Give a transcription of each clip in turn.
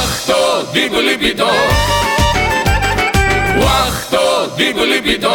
ვახტო დიბლიბიდო ვახტო დიბლიბიდო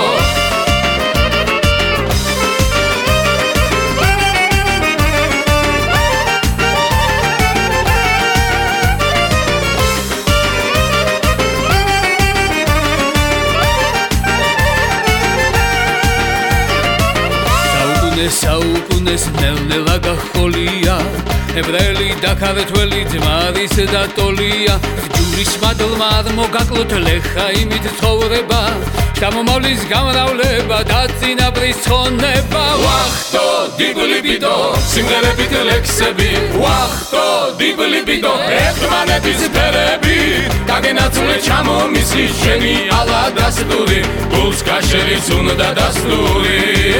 საუკუნეს ნელ-ნელა გახოლია ებრელი და ქართველი ძმარის და ტოლია ჯურის მადლმა მოგაკლოთ ლეხაიმით ცხოვრება გამომავლის გამრავლება და წინაპრის ცხონება ვახტო დიბლიბიდო სიმღერებით ლექსები ვახტო დიბლიბიდო ერთმანეთის ფერები დაგენაცვლე ჩამომისი შენი ალადასტური გულს გაშერის უნდა დასტური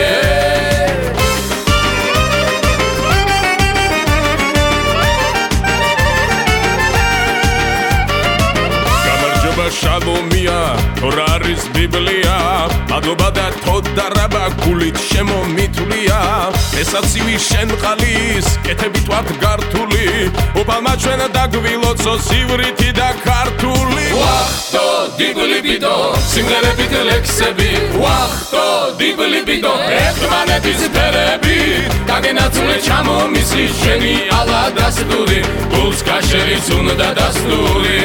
შალომია თორ არის ბიბლია მადლობა და თოდარაბა გულით შემომითვლია ესაცივი შენ ყალის კეთებით ვართ გართული უფალმა ჩვენ დაგვილოცო სივრითი და ქართული ვახტო დიბლიბიდო სიმღერებით ლექსები ვახტო დიბლიბიდო ერთმანეთის ფერები დაგენაცვლე ჩამომისი შენი ალადასტური გულს გაშერის უნდა დასტური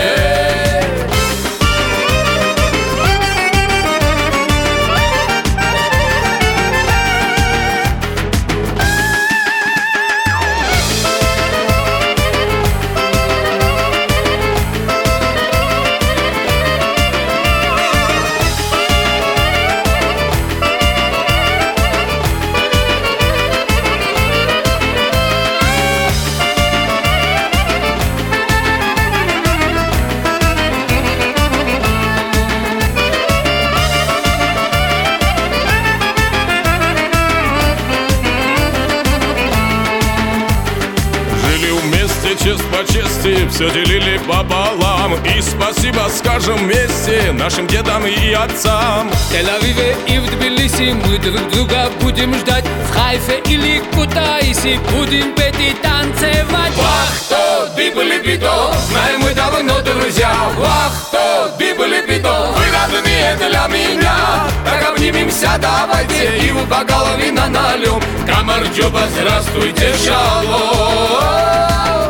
Честь по чести, все делили пополам И спасибо скажем вместе нашим дедам и отцам В Тель-Авиве и в Тбилиси мы друг друга будем ждать В Хайфе или Кутаиси будем петь и танцевать Вахто, дибли-бидо, знаем мы давно друзья Вахто, дибли-бидо, вы родные для меня Так обнимемся, давайте и в бокал вина нальем Камарджоба, здравствуйте, шалом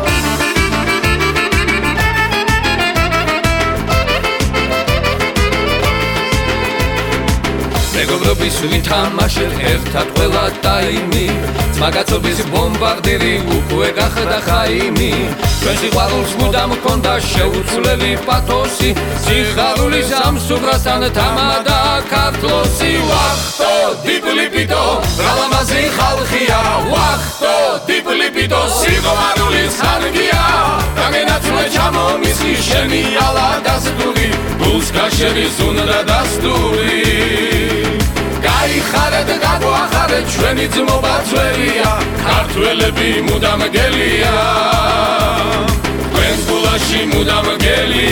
მეგობრობის ვითამაშეთ ერთად ყველა ტაიმი ძმაკაცობის ბომბარდირი უკვე გახდა ხაიმი ჩვენ სიყვარულს მუდამ ჰქონდა შეუცვლელი პათოსი სიხარულის ამსუბრასთან თამადა ქართლოსი ვახტო დიბლიბიდო რალამაზი ხალხია ვახტო დიბლიბიდო სიყვარულის ხარგია დაგენაცვლე ჩამომისი შენი ალადასტური გულს გაშერის უნდა დასტური გაიხარეთ გაგვახარეთ ჩვენი ძმობა ძველია ქართველები მუდამ გელია თქვენს გულაში მუდამ გელია